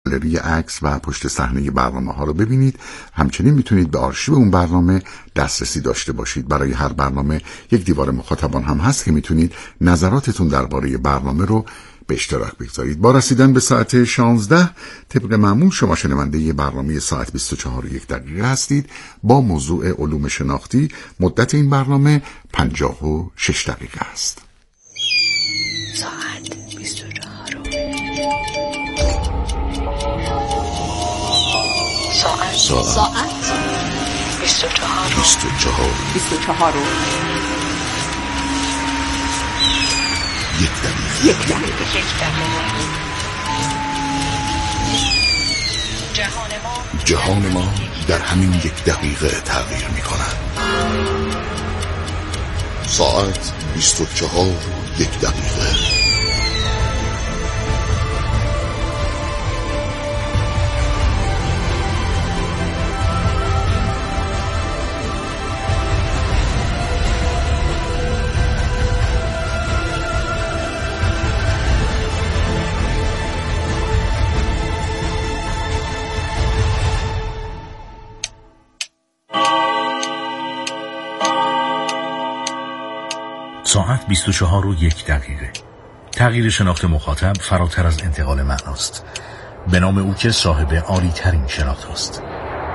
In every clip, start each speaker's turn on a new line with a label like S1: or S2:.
S1: گالری عکس و پشت صحنه برنامه‌ها رو ببینید. همچنین میتونید به آرشیو اون برنامه دسترسی داشته باشید. برای هر برنامه یک دیوار مخاطبان هم هست که میتونید نظراتتون درباره برنامه رو به اشتراک بگذارید. با رسیدن به ساعت 16 طبق معمول شما شنونده برنامه ساعت 24:01 هستید با موضوع علوم شناختی. مدت این برنامه 56 دقیقه است.
S2: ساعت 24. ساعت 24. یک دقیقه.
S3: جهان ما در همین یک دقیقه تغییر می کند. ساعت 24:01.
S4: ساعت 24:01. تغییر شناخت مخاطب فراتر از انتقال معناست. به نام او که صاحب عالی ترین شناخت است.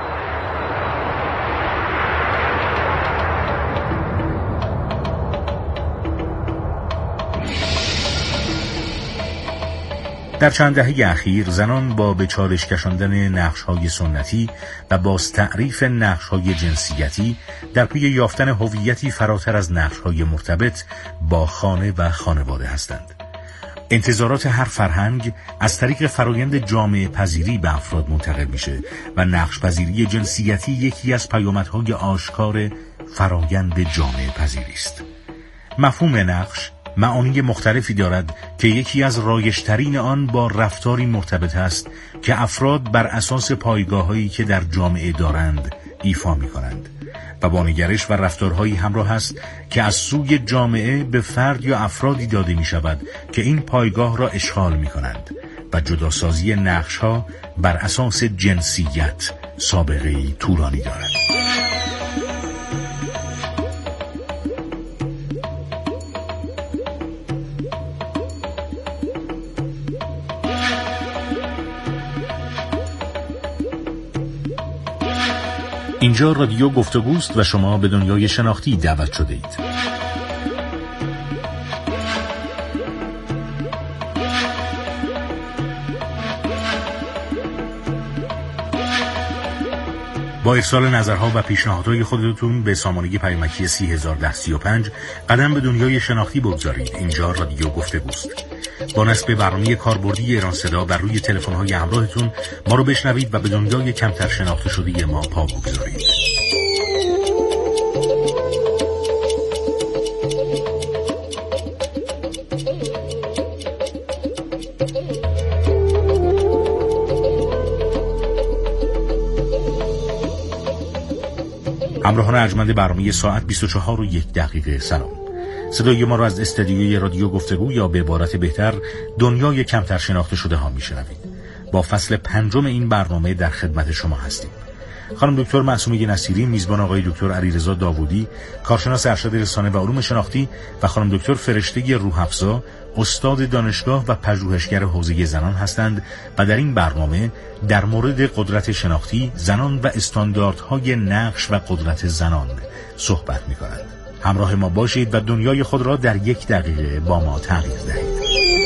S4: در چند دهه اخیر زنان با به چالش کشاندن نقش‌های سنتی و باز تعریف نقش‌های جنسیتی در پی یافتن هویتی فراتر از نقش‌های مرتبط با خانه و خانواده هستند. انتظارات هر فرهنگ از طریق فرایند جامعه پذیری به افراد منتقل میشه و نقش پذیری جنسیتی یکی از پیامدهای آشکار فرایند جامعه پذیری است. مفهوم نقش معانی مختلفی دارد که یکی از رایج‌ترین آن با رفتاری مرتبط است که افراد بر اساس پایگاه‌هایی که در جامعه دارند ایفا می‌کنند و با نگرش و رفتارهایی همراه است که از سوی جامعه به فرد یا افرادی داده می‌شود که این پایگاه را اشغال می‌کنند و جداسازی نقش‌ها بر اساس جنسیت سابقه‌ای طولانی دارد. اینجا رادیو گفتگوست و شما به دنیای شناختی دعوت شده اید. با ارسال نظرها و پیشنهادهای خودتون به سامانه پیامکی 30105 قدم به دنیای شناختی بگذارید. اینجا رادیو گفتگوست. با نصب برنامه کاربردی ایران صدا بر روی تلفن‌های همراهتون ما رو بشنوید و به دنیای کمتر شناخته شده ما پا بگذارید. همراهان ارجمند برنامه ساعت 24:01 سلام. صدای ما را از استدیوی رادیو گفتگو یا به عبارت بهتر دنیای کمتر شناخته شده ها میشنوید. با فصل 5 این برنامه در خدمت شما هستیم. خانم دکتر معصومه نصیری میزبان آقای دکتر علیرضا داوودی، کارشناس ارشد رسانه و علوم شناختی و خانم دکتر فرشته روح‌افزا، استاد دانشگاه و پژوهشگر حوزه زنان هستند و در این برنامه در مورد قدرت شناختی، زنان و استانداردهای نقش و قدرت زنان صحبت می‌کنند. همراه ما باشید و دنیای خود را در 1 دقیقه با ما تغییر دهید.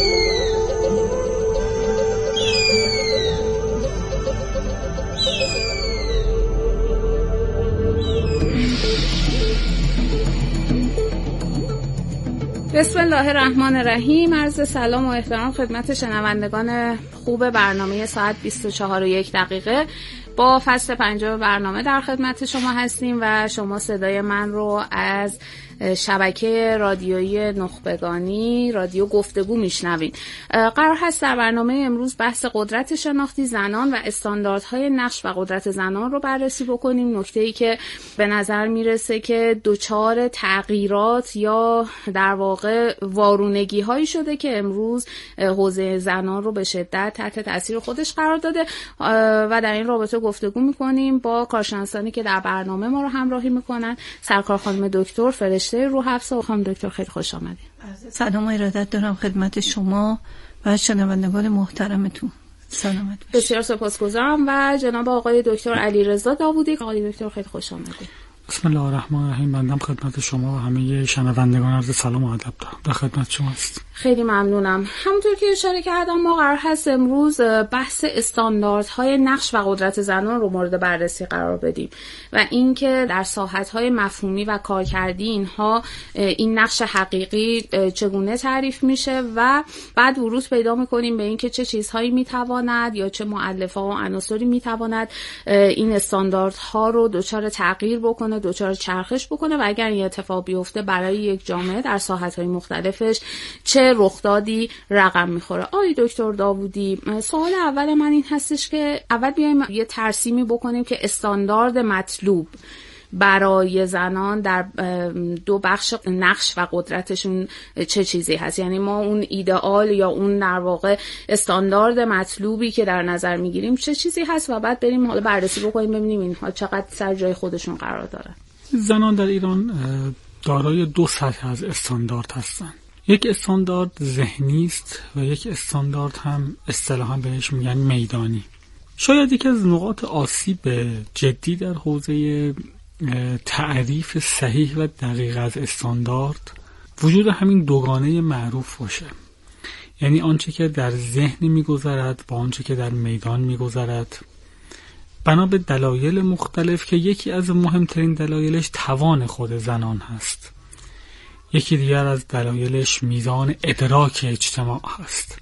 S5: بسم الله الرحمن الرحیم. عرض سلام و احترام خدمت شنوندگان خوب برنامه ساعت 24:01 با فصل 5 برنامه در خدمت شما هستیم و شما صدای من رو از شبکه رادیویی نخبگانی رادیو گفتگو میشنوید. قرار هست در برنامه امروز بحث قدرت شناختی زنان و استانداردهای نقش و قدرت زنان رو بررسی بکنیم. نکته‌ای که به نظر میرسه که دچار تغییرات یا در واقع وارونگی هایی شده که امروز حوزه زنان رو به شدت باید تحت تاثیر خودش قرار داده و در این رابطه گفتگو میکنیم با کارشناسانی که در برنامه ما رو همراهی میکنن. سرکار خانم دکتر فرشته روح‌افزا. خانم دکتر خیلی خوش آمدید.
S6: سلام و ارادت دارم خدمت شما و شنوندگان محترمتون. سلامت باشید.
S5: بسیار سپاسگزارم. و جناب آقای دکتر علیرضا داوودی. آقای دکتر خیلی خوش آمدید.
S7: بسم الله الرحمن الرحیم. بنده خدمت شما و همه شنوندگان عرض سلام و ادب دارم. در خدمت شما است.
S5: خیلی ممنونم. همونطور که اشاره کردم ما قرار هست امروز بحث استانداردهای نقش و قدرت زنان رو مورد بررسی قرار بدیم و اینکه در ساحت‌های مفهومی و کارکردی اینها این نقش حقیقی چگونه تعریف میشه و بعد ورود پیدا می‌کنیم به اینکه چه چیزهایی میتواند یا چه مؤلفه‌ها و عناصری میتواند این استانداردها رو دچار تغییر بکنه، دچار چرخش بکنه و اگر این اتفاق بیفته برای یک جامعه در ساحت‌های مختلفش چه رخدادی رقم میخوره. آقای دکتر داوودی، سوال اول من این هستش که اول بیایم یه ترسیمی بکنیم که استاندارد مطلوب برای زنان در دو بخش نقش و قدرتشون چه چیزی هست. یعنی ما اون ایدئال یا اون در واقع استاندارد مطلوبی که در نظر میگیریم چه چیزی هست و بعد بریم حالا بررسی بکنیم ببینیم اینها چقدر سر جای خودشون قرار دارن.
S7: زنان در ایران دارای دو سطح از استاندارد هستن. یک استاندارد ذهنی است و یک استاندارد هم اصطلاحاً بهش میگن میدانی. شاید یکی از نقاط آسیب جدی در حوزه تعریف صحیح و دقیق از استاندارد وجود همین دوگانه معروف باشه. یعنی آنچه که در ذهن میگذرد با آنچه که در میدان میگذرد، بنا به دلایل مختلف که یکی از مهمترین دلایلش توان خود زنان هست، یکی دیگر از دلایلش میزان ادراک اجتماع هست.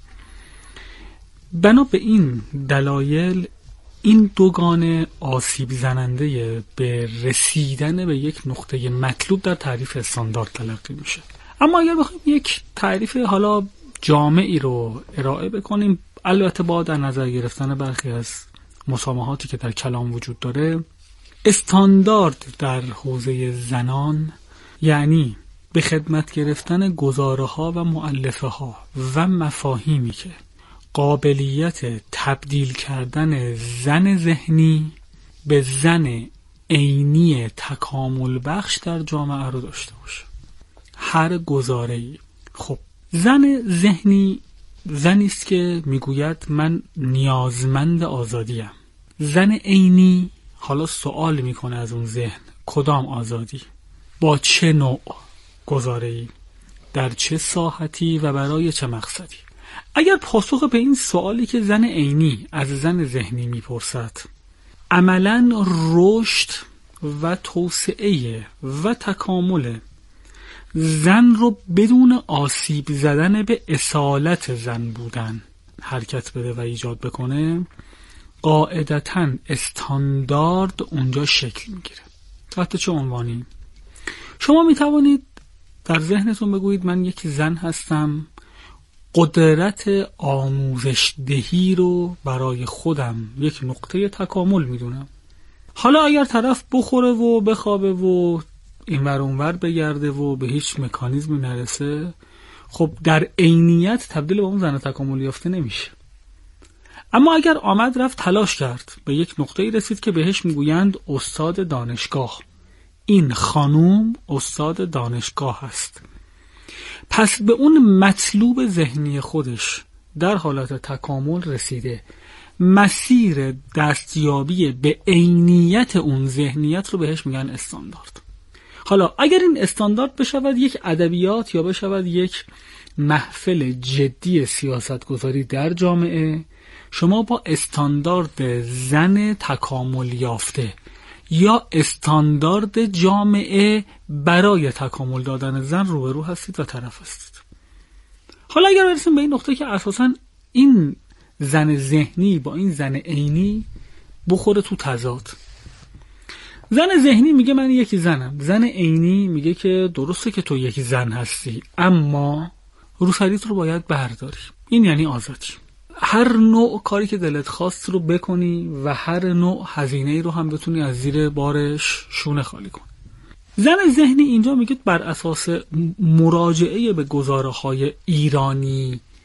S7: بنا به این دلایل این دوگانه آسیب زننده به رسیدن به یک نقطه مطلوب در تعریف استاندارد تلقی میشه. اما اگر بخوایم یک تعریف حالا جامعی رو ارائه بکنیم، البته با در نظر گرفتن برخی از مسامحاتی که در کلام وجود داره، استاندارد در حوزه زنان یعنی به خدمت گرفتن گزاره ها و مؤلفه ها و مفاهیمی که قابلیت تبدیل کردن زن ذهنی به زن عینی تکامل بخش در جامعه رو داشته باشه. هر گزاره‌ای. خب زن ذهنی زنی است که میگوید من نیازمند آزادیم. زن عینی حالا سوال میکنه از اون ذهن، کدام آزادی؟ با چه نوع گزاره‌ای؟ در چه ساحتی و برای چه مقصدی؟ اگر پاسخ به این سوالی که زن عینی از زن ذهنی میپرسد عملاً رشد و توسعه و تکامل زن رو بدون آسیب زدن به اصالت زن بودن حرکت بده و ایجاد بکنه، قاعدتاً استاندارد اونجا شکل میگیره. تحت چه عنوانی؟ شما میتوانید در ذهنتون بگویید من یک زن هستم، قدرت آموزش دهی رو برای خودم یک نقطه تکامل میدونم. حالا اگر طرف بخوره و بخوابه و اینور اونور بگرده و به هیچ مکانیزمی نرسه، خب در عینیت تبدیل به اون زن تکامل یافته نمیشه. اما اگر آمد رفت تلاش کرد، به یک نقطه‌ای رسید که بهش میگویند استاد دانشگاه، این خانوم استاد دانشگاه هست، پس به اون مطلوب ذهنی خودش در حالت تکامل رسیده. مسیر دستیابی به عینیت اون ذهنیت رو بهش میگن استاندارد. حالا اگر این استاندارد بشود یک ادبیات یا بشود یک محفل جدی سیاستگذاری در جامعه، شما با استاندارد زن تکامل یافته یا استاندارد جامعه برای تکامل دادن زن روبرو هستید و طرف هستید. حالا اگر برسیم به این نقطه که اساساً این زن ذهنی با این زن عینی بخوره تو تضاد. زن ذهنی میگه من یکی زنم، زن عینی میگه که درسته که تو یکی زن هستی اما روسریت رو باید برداری. این یعنی آزادی. هر نوع کاری که دلت خواست رو بکنی و هر نوع هزینه‌ای رو هم بتونی از زیر بارش شونه خالی کنی. زن ذهنی اینجا میگه بر اساس مراجعه به گزاره‌های ایرانی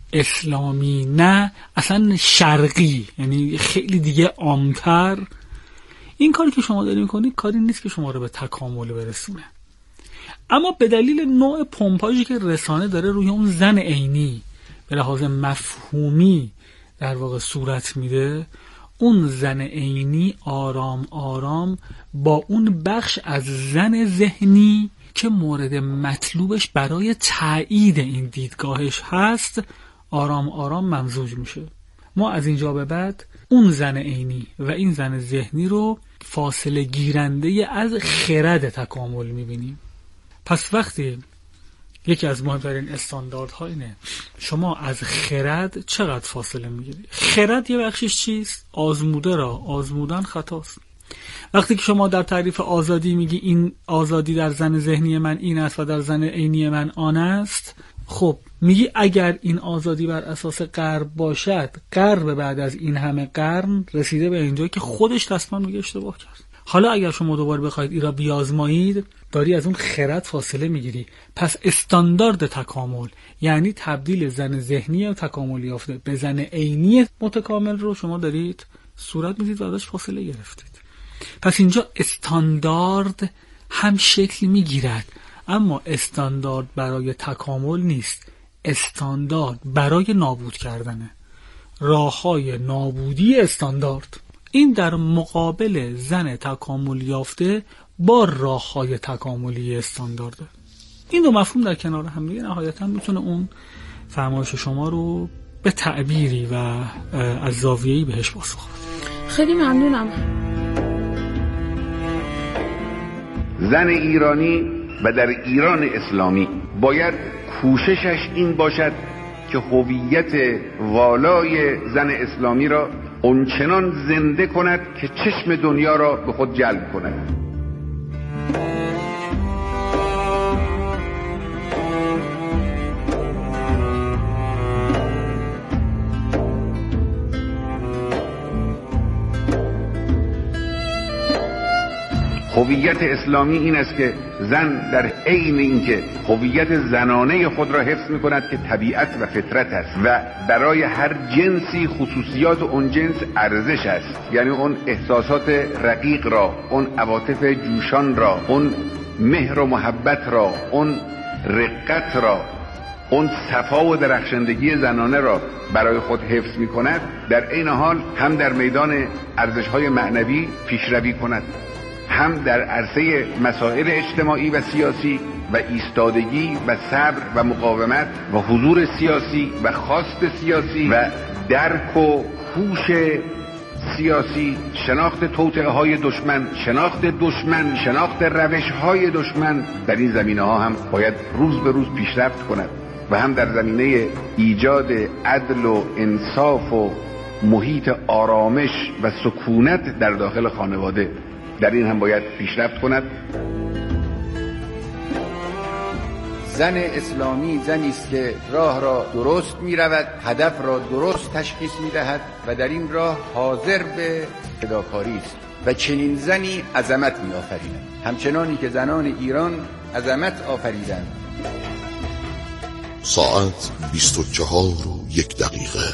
S7: اسلامی نه اصلا شرقی، یعنی خیلی دیگه عام‌تر، این کاری که شما دارین میکنید کاری نیست که شما رو به تکامل برسونه. اما به دلیل نوع پمپاژی که رسانه داره روی اون زن عینی به لحاظ مفهومی در واقع صورت میده، اون زن عینی آرام آرام با اون بخش از زن ذهنی که مورد مطلوبش برای تایید این دیدگاهش هست آرام آرام ممزوج میشه. ما از اینجا به بعد اون زن عینی و این زن ذهنی رو فاصله گیرنده از خرد تکامل میبینیم. پس وقتی یکی از مهمترین استانداردها اینه شما از خرد چقدر فاصله میگیری. خرد یه بخشش چیست؟ آزموده را آزمودن خطاست. وقتی که شما در تعریف آزادی میگی این آزادی در زن ذهنی من این است و در زن عینی من آن است، خب میگی اگر این آزادی بر اساس غرب باشد، غرب بعد از این همه قرن رسیده به اینجایی که خودش دستمان میگه اشتباه کرد. حالا اگر شما دوباره بخواید این را بیازمایید، داری از اون خرد فاصله میگیری. پس استاندارد تکامل یعنی تبدیل زن ذهنی و تکامل یافته به زن عینی متکامل رو شما دارید صورت میدید و ازش فاصله گرفتید. پس اینجا استاندارد هم شکل میگیرد، اما استاندارد برای تکامل نیست، استاندارد برای نابود کردنه. راههای نابودی استاندارد، این در مقابل زن تکامل یافته با راههای تکاملی استاندارده. این دو مفهوم در کنار هم دیگه نهایتا میتونه اون فرمایش شما رو به تعبیری و از زاویه‌ای بهش پاسخ بده.
S5: خیلی ممنونم.
S8: زن ایرانی و در ایران اسلامی باید کوششش این باشد که هویت والای زن اسلامی را اونچنان زنده کند که چشم دنیا را به خود جلب کند. هویت اسلامی این است که زن در عین اینکه هویت زنانه خود را حفظ می کند که طبیعت و فطرت است و برای هر جنسی خصوصیات اون جنس ارزش است، یعنی اون احساسات رقیق را، اون عواطف جوشان را، اون مهر و محبت را، اون رقت را، اون صفا و درخشندگی زنانه را برای خود حفظ می کند، در عین حال هم در میدان ارزش‌های معنوی پیشروی کند، هم در عرصه مسائل اجتماعی و سیاسی و ایستادگی و صبر و مقاومت و حضور سیاسی و خواست سیاسی و درک و هوش سیاسی، شناخت توطئه‌های دشمن، شناخت روش‌های دشمن، در این زمینه‌ها هم باید روز به روز پیشرفت کند و هم در زمینه ایجاد عدل و انصاف و محیط آرامش و سکونت در داخل خانواده، در این هم باید پیشرفت کند.
S9: زن اسلامی زنی است که راه را درست می رود، هدف را درست تشخیص می دهد و در این راه حاضر به فداکاری است و چنین زنی عظمت می آفریند، همچنانی که زنان ایران عظمت آفریدند.
S3: ساعت 24:01.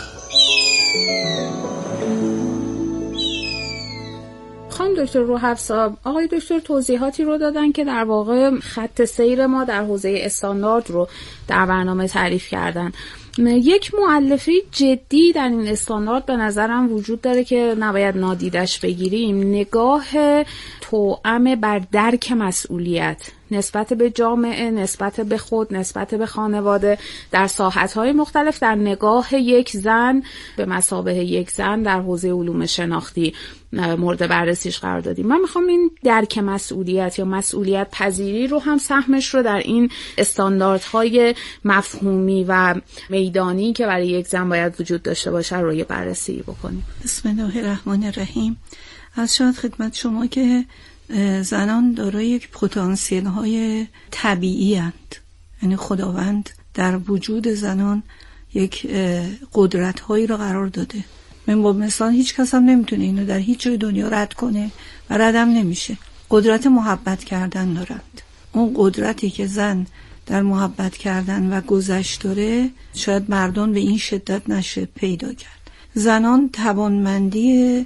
S5: خانم دکتر روحفظا، آقای دکتر توضیحاتی رو دادن که در واقع خط سیر ما در حوزه استاندارد رو در برنامه تعریف کردن. یک مؤلفه جدی در این استاندارد به نظرم وجود داره که نباید نادیدش بگیریم، نگاه توأم بر درک مسئولیت نسبت به جامعه، نسبت به خود، نسبت به خانواده در ساحت‌های مختلف، در نگاه یک زن به مثابه یک زن در حوزه علوم شناختی مورد بررسیش قرار دادیم. من میخوام این درک مسئولیت یا مسئولیت پذیری رو هم سهمش رو در این استانداردهای مفهومی و میدانی که برای یک زن باید وجود داشته باشه رو یه بررسی بکنیم.
S6: بسم الله الرحمن الرحیم. از شاید خدمت شما که زنان دارای یک پتانسیل های طبیعی اند، یعنی خداوند در وجود زنان یک قدرت هایی رو قرار داده. من با مثلا هیچ کس هم نمیتونه اینو در هیچ جای دنیا رد کنه و ردم نمیشه. قدرت محبت کردن دارند. اون قدرتی که زن در محبت کردن و گذشت داره، شاید مردان به این شدت نشه پیدا کرد. زنان توانمندی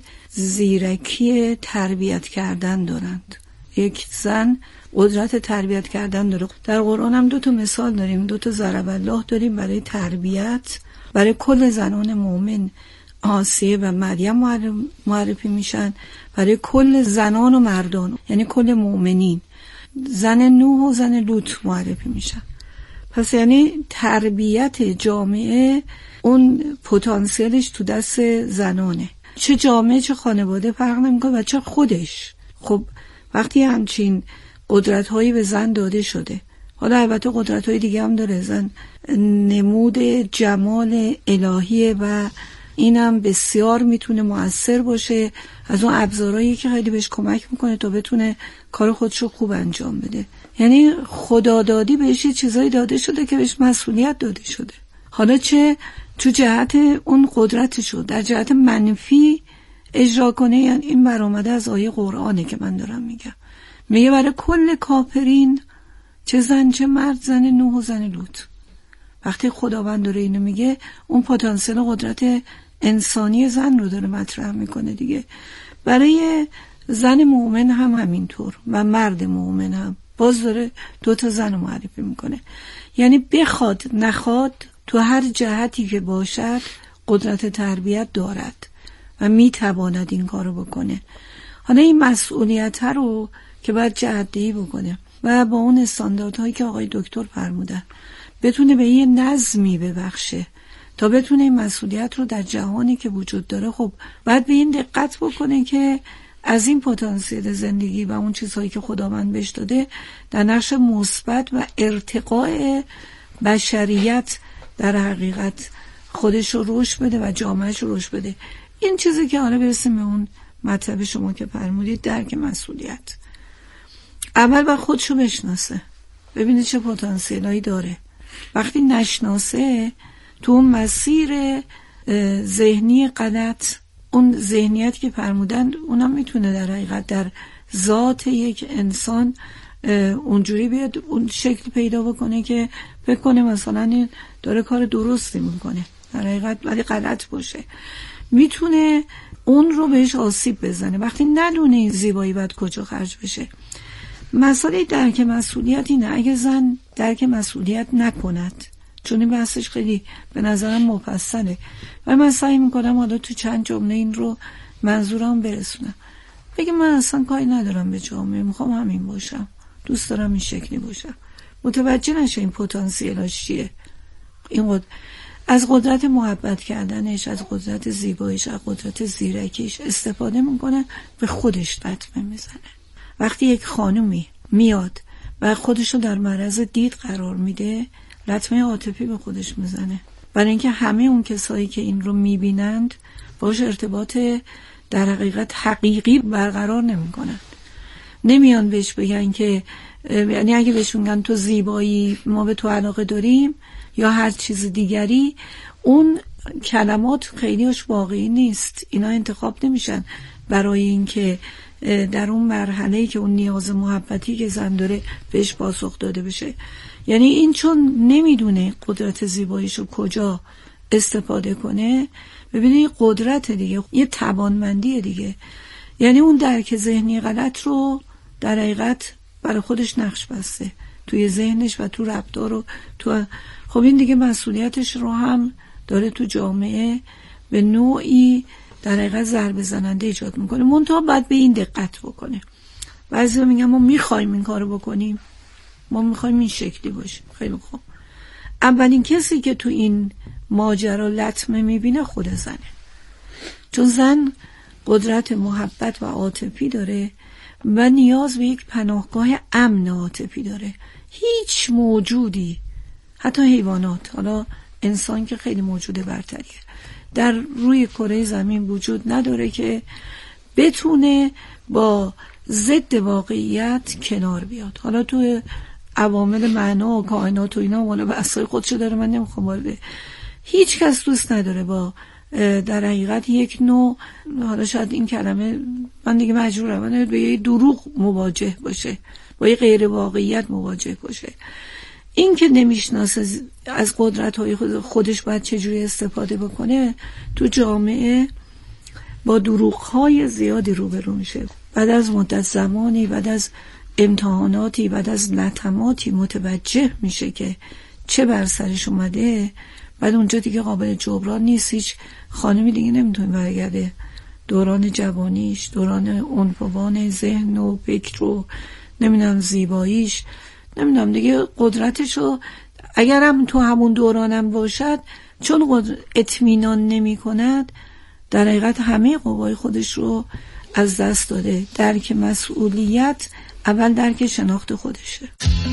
S6: زیرکی تربیت کردن دارند. یک زن قدرت تربیت کردن داره. در قرآن هم 2 مثال داریم، 2 ضرب الله داریم برای تربیت. برای کل زنان مؤمن آسیه و مریم معرفی میشن، برای کل زنان و مردان یعنی کل مؤمنین زن نوح و زن لوط معرفی میشن. پس یعنی تربیت جامعه اون پتانسیلش تو دست زنانه، چه جامعه چه خانواده فرق نمیکنه و چه خودش. خب وقتی همچین قدرت‌هایی به زن داده شده، حالا البته قدرت‌های دیگه هم داره، زن نمود جمال الهیه و اینم بسیار میتونه مؤثر باشه، از اون ابزارهایی که خیلی بهش کمک میکنه تا بتونه کار خودشو خوب انجام بده. یعنی خدادادی بهش چیزایی داده شده که بهش مسئولیت داده شده. حالا چه تو جهت اون قدرتشو در جهت منفی اجرا کنه، یعنی این برآمده از آیه قرآنه که من دارم میگم. میگه برای کل کافرین، چه زن چه مرد، زن نوح و زن لوط. وقتی خداوند داره اینو میگه، اون پتانسیل قدرت انسانی زن رو داره مطرح میکنه دیگه. برای زن مؤمن هم همینطور و مرد مؤمن هم باز داره 2 زن رو معرفی میکنه. یعنی بخواد نخواد تو هر جهتی که باشد قدرت تربیت دارد و میتواند این کارو بکنه. حالا این مسئولیت رو که باید جهت‌دهی بکنه و با اون استانداردهایی که آقای دکتر فرمودن بتونه به یه نظمی ببخشه تا بتونه این مسئولیت رو در جهانی که وجود داره، خب باید به این دقت بکنه که از این پتانسیل زندگی و اون چیزهایی که خداوند بهش داده در نقش مثبت و ارتقاء بشریت در حقیقت خودش رو رشد بده و جامعهش رو رشد بده. این چیزی که حالا برسیم به اون مطلب شما که فرمودید، درک مسئولیت. اول باید خودشو بشناسه، ببینه چه پتانسیلایی داره. وقتی نشناسه، تو اون مسیر ذهنی غلط، اون ذهنیت که فرمودن، اونم میتونه در حقیقت در ذات یک انسان اونجوری بیاد، اون شکل پیدا بکنه که فکر کنه مثلا این داره کار درستی میکنه، در حقیقت ولی غلط باشه. میتونه اون رو بهش آسیب بزنه وقتی ندونه این زیبایی باید کجا خرج بشه. مسئله درک مسئولیت اینه، اگه زن درک مسئولیت نکند، چون این بحثش خیلی به نظرم مفصله و من سعی میکنم حالا تو چند جمله این رو منظورم برسونم. بگه من اصلا کاری ندارم به جامعه، میخوام همین باشم، دوست دارم این شکلی باشم، متوجه نشه این پتانسیلاش چیه. این از قدرت محبت کردنش، از قدرت زیباییش، از قدرت زیرکیش استفاده میکنه، به خودش لطمه میزنه. وقتی یک خانومی میاد و خودشو در معرض دید قرار میده، لطمه عاطفی به خودش میزنه، برای اینکه همه اون کسایی که این رو میبینند باش ارتباط در حقیقت حقیقی برقرار نمیکنند. نمیان بهش بگن که، یعنی اگه بهش میگن تو زیبایی، ما به تو علاقه داریم یا هر چیز دیگری، اون کلمات خیلیش واقعی نیست. اینا انتخاب نمیشن برای اینکه در اون مرحله‌ای که اون نیاز محبتی که زن داره بهش پاسخ داده بشه. یعنی این چون نمیدونه قدرت زیباییشو کجا استفاده کنه، ببینید قدرت دیگه، یه توانمندی دیگه، یعنی اون درک ذهنی غلط رو در حقیقت برای خودش نقش بسته توی ذهنش و تو رفتار رو خب این دیگه مسئولیتش رو هم داره تو جامعه به نوعی در حقیقت ضربه زننده ایجاد میکنه. منتها باید به این دقت بکنه. بعضی میگن ما میخوایم این کارو بکنیم، ما میخوایم این شکلی باشیم. خیلی خوب، اولین کسی که تو این ماجرا لطمه میبینه خود زنه، چون زن قدرت محبت و عاطفی داره و نیاز به یک پناهگاه امن عاطفی داره. هیچ موجودی، حتی حیوانات، حالا انسان که خیلی موجود برتریه، در روی کره زمین وجود نداره که بتونه با ضد واقعیت کنار بیاد. حالا تو عوامل معنا و کائنات و اینا والا بحثای خودشو داره، من نمیخوام وارد. هیچ کس دوست نداره با در حقیقت یک نوع، حالا شاید این کلمه من دیگه مجبورم، من به یه دروغ مواجه باشه، با یه غیر واقعیت مواجه باشه. این که نمیشناسه از قدرت‌های خودش باید چجوری استفاده بکنه، تو جامعه با دروغ‌های زیادی روبرو میشه. بعد از مدت زمانی، بعد از امتحاناتی، بعد از لطماتی متوجه میشه که چه بر سرش اومده. بعد اونجا دیگه قابل جبران نیست. هیچ خانمی دیگه نمیتونه برگرده دوران جوانیش، دوران عنفوان ذهن و فکر و نمیدونم زیباییش، نمیدونم دیگه قدرتشو اگرم تو همون دورانم باشد، چون اطمینان نمی کند، در حقیقت همه قوای خودش رو از دست داده. درک مسئولیت اول درک شناخت خودشه.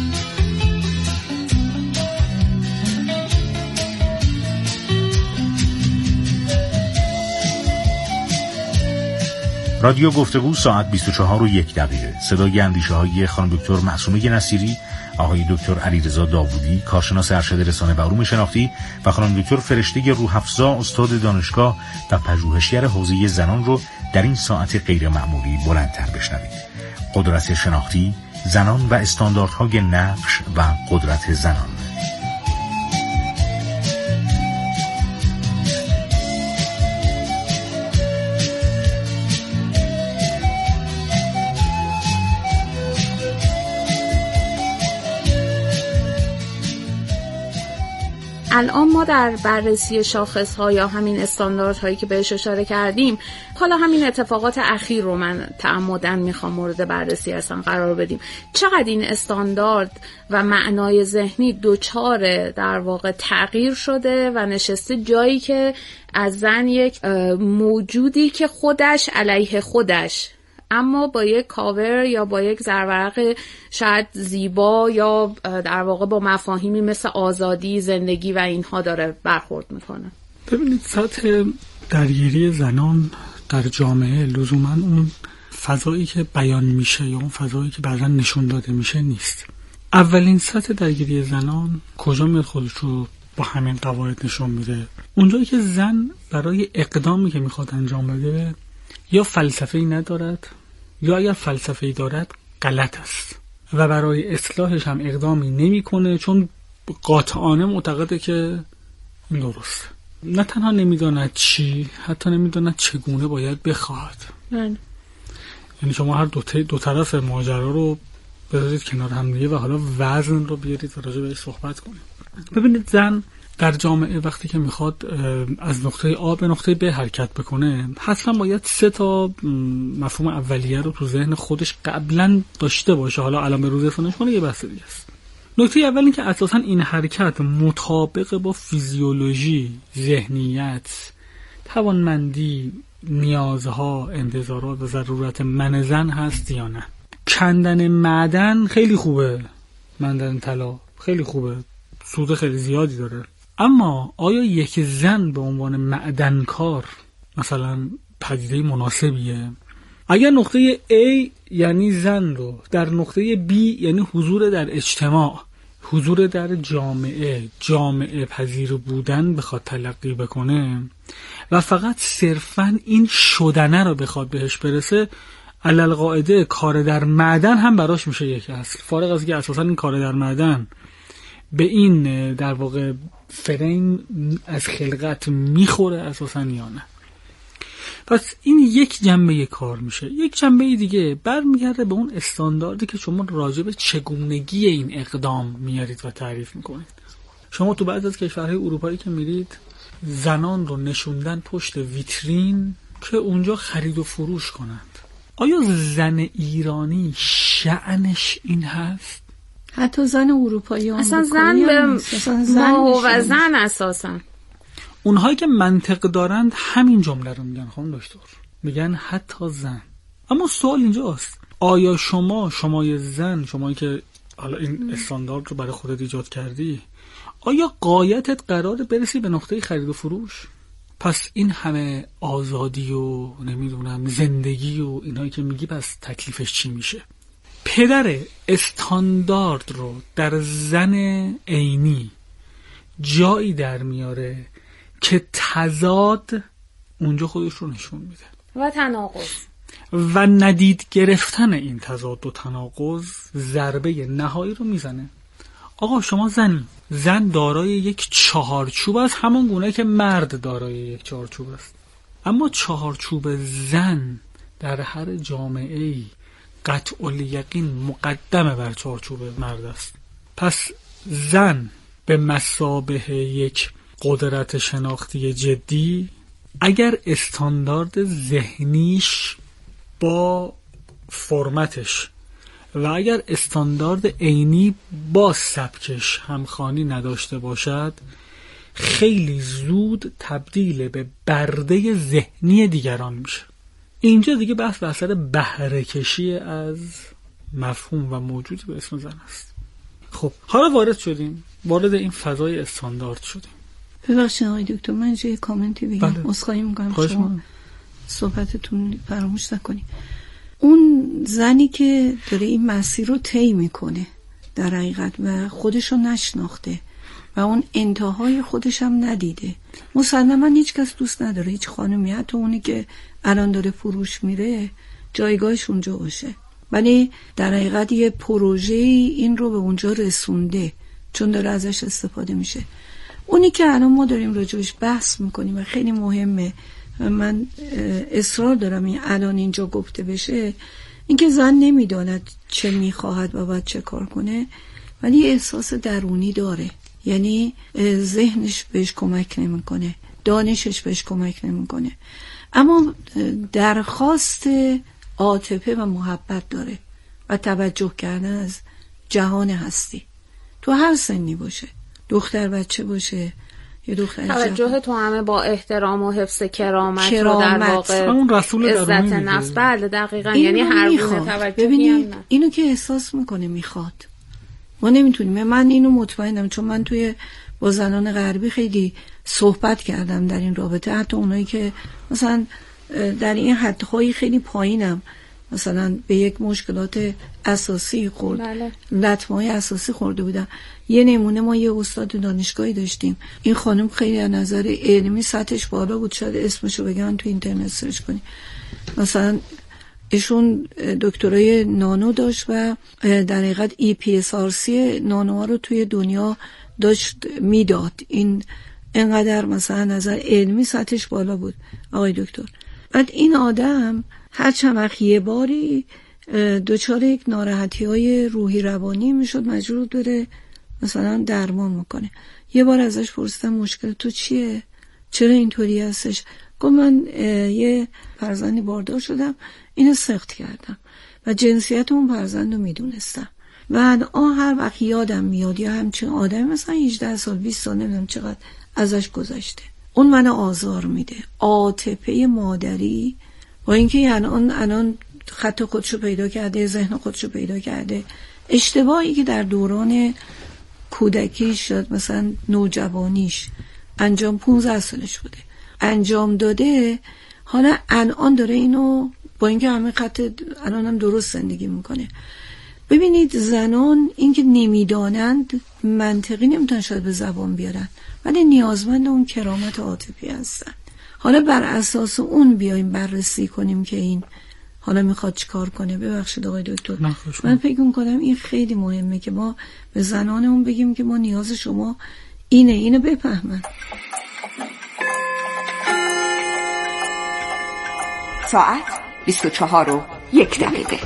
S4: رادیو گفتگو ساعت 24:01. صدای اندیشه های خانم دکتر معصومه نصیری، آقای دکتر علیرضا داوودی، کارشناس ارشد رسانه و علوم شناختی، و خانم دکتر فرشته روح‌افزا، استاد دانشگاه و پژوهشگر حوزه زنان رو در این ساعت غیر معمولی بلندتر بشنوید. قدرت شناختی، زنان و استانداردهای نقش و قدرت زنان.
S5: الان ما در بررسی شاخص‌ها یا همین استانداردهایی که بهش اشاره کردیم، حالا همین اتفاقات اخیر رو من تعمداً میخوام مورد بررسی اصلا قرار بدیم. چقدر این استاندارد و معنای ذهنی دوچار در واقع تغییر شده و نشسته جایی که از زن یک موجودی که خودش علیه خودش، اما با یک کاور یا با یک زرورق شاید زیبا یا در واقع با مفاهیمی مثل آزادی، زندگی و اینها داره برخورد میکنه.
S7: ببینید، سطح درگیری زنان در جامعه لزوما اون فضایی که بیان میشه یا اون فضایی که بعضا نشون داده میشه نیست. اولین سطح درگیری زنان کجا میاد خودش رو با همین قواعد نشون میده؟ اونجایی که زن برای اقدامی که میخواد انجام بده یا فلسفه‌ای ندارد، یا اگر فلسفه‌ای دارد غلط است و برای اصلاحش هم اقدامی نمی‌کنه، چون قاطعانه معتقده که این درسته. نه تنها نمیداند چی، حتی نمیداند چگونه باید بخواهد. یعنی شما هر دو طرف ماجرا رو بذارید کنار هم دیگه و حالا وزن رو بیارید و راجع بهش صحبت کنید. ببینید، زن در جامعه وقتی که میخواد از نقطه A به نقطه B حرکت بکنه، حتما باید 3 مفهوم اولیه رو تو ذهن خودش قبلا داشته باشه. حالا الان به روز رسانش کنه یه بحث دیگه است. نکته اول این که اساسا این حرکت مطابق با فیزیولوژی، ذهنیت، توانمندی، نیازها، انتظارات و ضرورت من زن هست یا نه. کندن معدن خیلی خوبه، معدن طلا خیلی خوبه، سود خیلی زیادی داره، اما آیا یک زن به عنوان معدنکار مثلا پدیده مناسبیه؟ اگر نقطه A یعنی زن رو در نقطه B یعنی حضور در اجتماع، حضور در جامعه پذیر بودن بخواد تلقی بکنه و فقط صرفاً این شدنه رو بخواد بهش برسه، علالقاعده کار در معدن هم براش میشه یک اصل، فارغ از اینکه اساساً این کار در معدن به این در واقع فریم از خلقت میخوره اساساً یا نه. پس این یک جنبه کار میشه. یک جنبه دیگه برمیگرده به اون استانداردی که شما راجع به چگونگی این اقدام میارید و تعریف میکنید. شما تو بعضی از کشورهای اروپایی که میرید، زنان رو نشوندن پشت ویترین که اونجا خرید و فروش کنند. آیا زن ایرانی شأنش این هست؟
S6: حتی زن اروپایی
S5: اصلا زن به ما و زن اساسا
S7: اونهایی که منطق دارند همین جمله رو میگن خانم دکتر، میگن حتی زن. اما سوال اینجاست، آیا شمای زن، شمایی که حالا این استاندارد رو برای خودت ایجاد کردی، آیا غایتت قراره برسی به نقطه خرید و فروش؟ پس این همه آزادی و نمیدونم زندگی و اینایی که میگی، پس تکلیفش چی میشه؟ پدر استاندارد رو در زن عینی جایی در میاره که تضاد اونجا خودش رو نشون میده
S5: و تناقض
S7: و ندید گرفتن این تضاد و تناقض ضربه نهایی رو میزنه. آقا شما زن دارای یک چهارچوب است، همون گونه که مرد دارای یک چهارچوب است. اما چهارچوب زن در هر جامعه‌ای قطع الیقین مقدمه بر چهارچوب مرد است. پس زن به مثابه یک قدرت شناختی جدی، اگر استاندارد ذهنیش با فرمتش و اگر استاندارد عینی با سبکش همخوانی نداشته باشد، خیلی زود تبدیل به برده ذهنی دیگران میشه. اینجا دیگه بحث به اثر بهره کشی از مفهوم و موجودی به اسم زن است. خب حالا وارد این فضای استاندارد شدیم.
S6: ببخشید آقای دکتر، من یه کامنتی بگم. عذرخواهی میکنم شما صحبتتون فراموش نکنید. اون زنی که داره این مسیر رو طی میکنه در حقیقت و خودش رو نشناخته و اون انتهای خودش هم ندیده، مسلما هیچ کس دوست نداره هیچ خانمی، حتی اونی که الان داره فروش میره، جایگاهش اونجا باشه. ولی در حقیقت یه پروژه این رو به اونجا رسونده چون داره ازش استفاده میشه. اونی که الان ما داریم راجبش بحث میکنیم و خیلی مهمه، من اصرار دارم این الان اینجا گفته بشه، اینکه زن نمیداند چه میخواهد و باید چه کار کنه، ولی احساس درونی داره. یعنی ذهنش بهش کمک نمیکنه، دانشش بهش کمک نمیکنه، اما درخواست عاطفه و محبت داره و توجه کردن از جهان هستی، تو هر سنی باشه، دختر بچه باشه یا دختر
S5: توجه تو همه با احترام و حفظ کرامت و در واقع
S7: اون رسول
S5: عزت نفس. بله دقیقاً، یعنی هر گونه توجه.
S6: ببینید اینو که احساس میکنه میخواد، ما نمیتونیم. من اینو مطمئنم چون من توی با زنان غربی خیلی صحبت کردم در این رابطه، حتی اونایی که مثلا در این حدهای خیلی پایینم، مثلا به یک مشکلات اساسی خورد،
S5: بله.
S6: لطمه‌های اساسی خورده بودن. یه نمونه، ما یه استاد دانشگاهی داشتیم، این خانم خیلی از نظر علمی سطحش بالا بود، شاید اسمشو بگن تو اینترنت سرچ کنی. مثلا ایشون دکترای نانو داشت و در حقیقت EPSRC نانوها رو توی دنیا داشت میداد. این انقدر مثلا نظر علمی سطحش بالا بود آقای دکتر. بعد این آدم هر چند وقت یه باری دچار یک ناراحتی‌های روحی روانی میشد، مجبور بره مثلا درمان میکنه. یه بار ازش پرسیدم مشکل تو چیه؟ چرا اینطوری هستش؟ گفت من یه فرزندی باردار شدم، اینو سخت کردم و جنسیت اون فرزند رو میدونستم و الان هر وقت یادم میاد یا همچین آدمی مثلا 18 سال 20 سال نمیدونم چقدر ازش گذشته، اون منو آزار میده. عاطفه مادری با اینکه الان خط خودشو پیدا کرده، ذهن خودشو پیدا کرده، اشتباهی که در دوران کودکیش شد، مثلا نوجوانیش انجام 15 سالش بوده انجام داده، حالا الان داره اینو با اینکه همه خط الان هم درست زندگی میکنه. ببینید زنان اینکه نمیدانند منطقی نمیتونن شاید به زبان بیارن، ولی نیازمند اون کرامت عاطفی هستن. حالا بر اساس اون بیایم بررسی کنیم که این حالا میخواد چیکار کنه. ببخشید آقای دکتر، من فکر میکنم این خیلی مهمه که ما به زنانمون بگیم که ما نیاز شما اینو بفهمن.
S2: ساعت 24:01.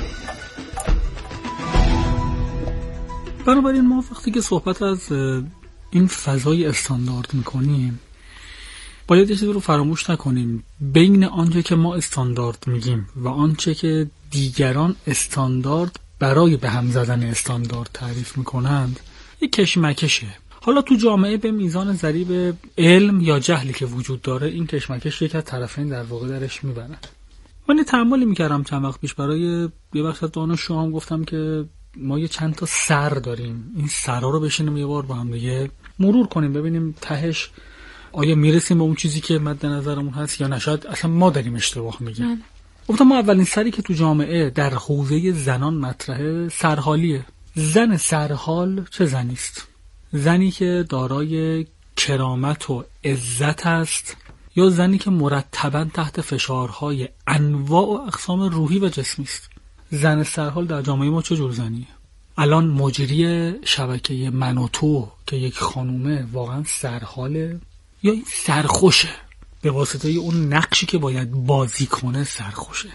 S7: بنابراین ما وقتی که صحبت از این فضای استاندارد میکنیم، باید یه چیزی رو فراموش نکنیم. بین آنچه که ما استاندارد میگیم و آنچه که دیگران استاندارد برای به هم زدن استاندارد تعریف میکنند یک کشمکشه. حالا تو جامعه به میزان ضریب علم یا جهلی که وجود داره، این کشمکش یک از طرفین در واقع درش میبرند. من تأملی میکردم چند وقت پیش، برای یه وقت از دانشجوها هم گفتم که ما یه چند تا سر داریم، این سرها رو بشینیم یه بار با هم دیگه مرور کنیم، ببینیم تهش آیا میرسیم به اون چیزی که مد نظرمون هست یا نشاید اصلا ما داریم اشتباه میگیم. گفتم ما اولین سری که تو جامعه در حوزه زنان مطرحه سرحالیه. زن سرحال چه زنی است؟ زنی که دارای کرامت و عزت است یا زنی که مرتباً تحت فشارهای انواع و اقسام روحی و جسمی است؟ زن سرحال در جامعه ما چه جور زنیه؟ الان مجری شبکه من و تو که یک خانومه واقعا سرحاله یا سرخوشه؟ به واسطه اون نقشی که باید بازی کنه سرخوشه.